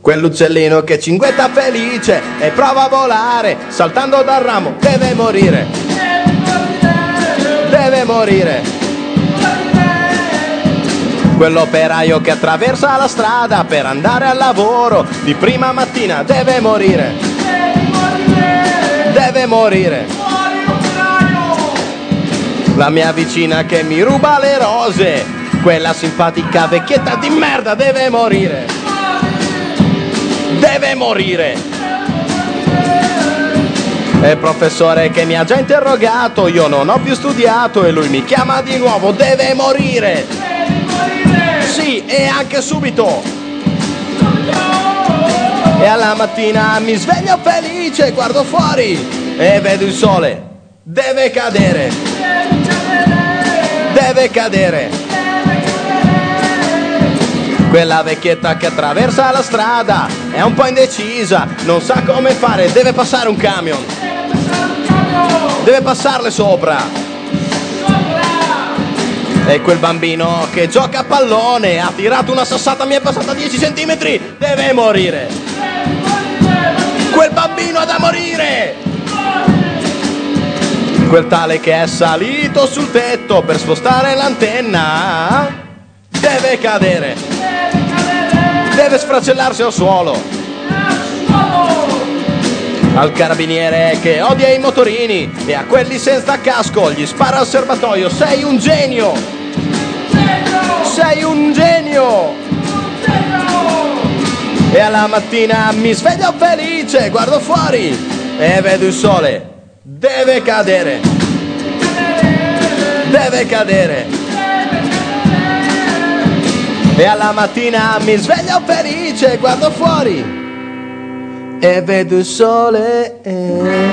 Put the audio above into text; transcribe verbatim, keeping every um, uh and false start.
Quell'uccellino che cinguetta felice e prova a volare, saltando dal ramo, deve morire. Deve morire. Quell'operaio che attraversa la strada per andare al lavoro di prima mattina, deve morire. Deve morire. La mia vicina che mi ruba le rose, quella simpatica vecchietta di merda, deve morire. Deve morire. E il professore che mi ha già interrogato, io non ho più studiato e lui mi chiama di nuovo, deve morire. Sì, e anche subito. E alla mattina mi sveglio felice, guardo fuori e vedo il sole. Deve cadere. Deve cadere. Quella vecchietta che attraversa la strada è un po' indecisa, non sa come fare, deve passare un camion. Deve passarle sopra. E quel bambino che gioca a pallone ha tirato una sassata, mi è passata dieci centimetri, deve morire. Quel bambino ha da morire. Quel tale che è salito sul tetto per spostare l'antenna deve cadere. Deve sfracellarsi al suolo. Al carabiniere che odia i motorini e a quelli senza casco gli spara al serbatoio. Sei un genio. Sei un genio. E alla mattina mi sveglio felice, guardo fuori e vedo il sole. Deve cadere. Deve cadere. E alla mattina mi sveglio felice, guardo fuori e vedo il sole.